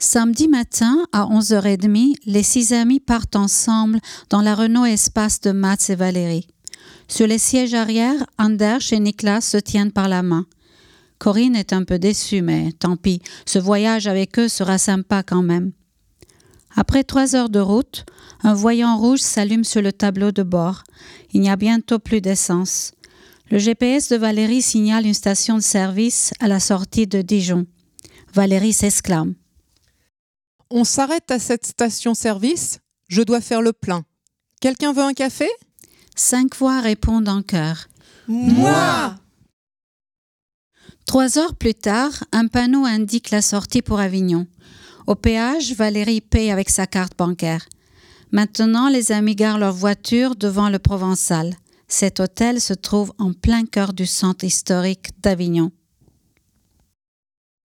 Samedi matin, à 11h30, les 6 amis partent ensemble dans la Renault Espace de Mats et Valérie. Sur les sièges arrière, Anders et Niklas se tiennent par la main. Corinne est un peu déçue, mais tant pis, ce voyage avec eux sera sympa quand même. Après 3 heures de route, un voyant rouge s'allume sur le tableau de bord. Il n'y a bientôt plus d'essence. Le GPS de Valérie signale une station de service à la sortie de Dijon. Valérie s'exclame. On s'arrête à cette station-service ? Je dois faire le plein. Quelqu'un veut un café ? 5 voix répondent en chœur. Moi ! 3 heures plus tard, un panneau indique la sortie pour Avignon. Au péage, Valérie paye avec sa carte bancaire. Maintenant, les amis garent leur voiture devant le Provençal. Cet hôtel se trouve en plein cœur du centre historique d'Avignon.